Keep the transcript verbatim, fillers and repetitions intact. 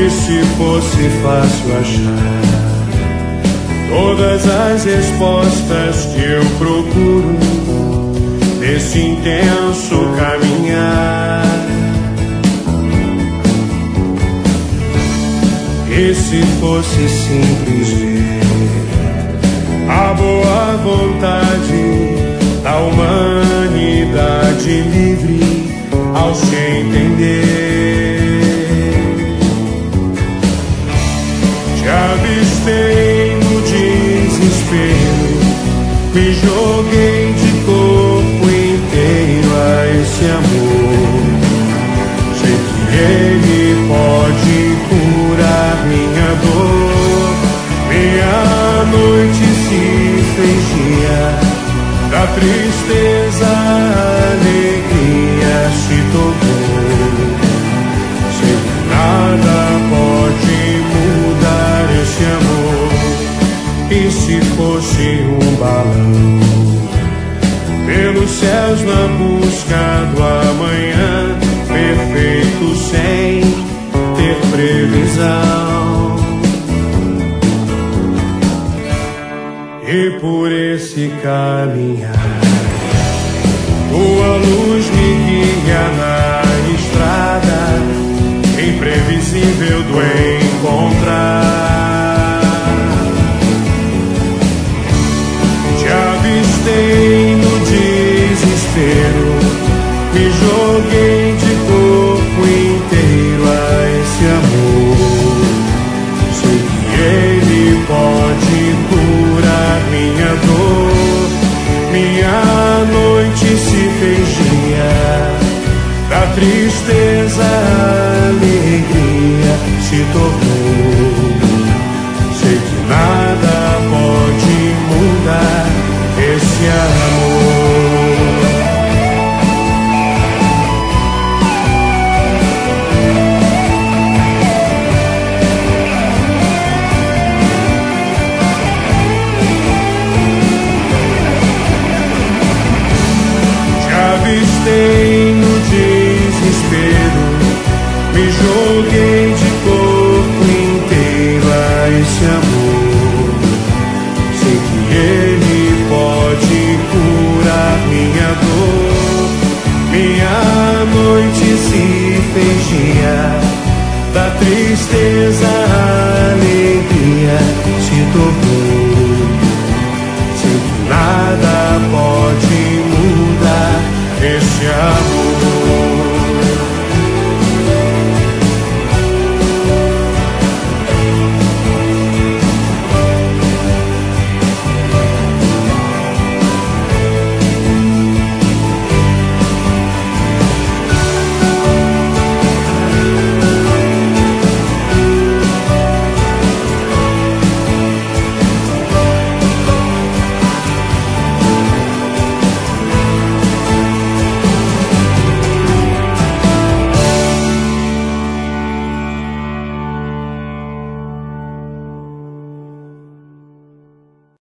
E se fosse fácil achar todas as respostas que eu procuro nesse intenso caminhar? E se fosse simples ver a boa vontade da humanidade livre ao se entender? Te avistei no desespero, me joguei de corpo inteiro a esse amor. Sei que ele pode curar minha dor. Minha noite se fez dia, da tristeza a alegria se tornou. Sei que nada pode mudar esse amor. E se fosse um balão pelos céus na busca do amanhã, perfeito sem ter previsão, e por esse caminhar tua luz me guia na estrada imprevisível do encontrar. Te avistei no desespero, me joguei de corpo inteiro a esse amor. Sei que ele pode curar minha dor. Minha noite se fez dia, da tristeza a alegria se tornou. Sei que nada pode mudar esse amor. Avistei no desespero, me joguei de corpo inteiro a esse amor. Sei que ele pode curar minha dor. Minha noite se fez dia, da tristeza a alegria se tornou. Sei que nada pode mudar esse amor.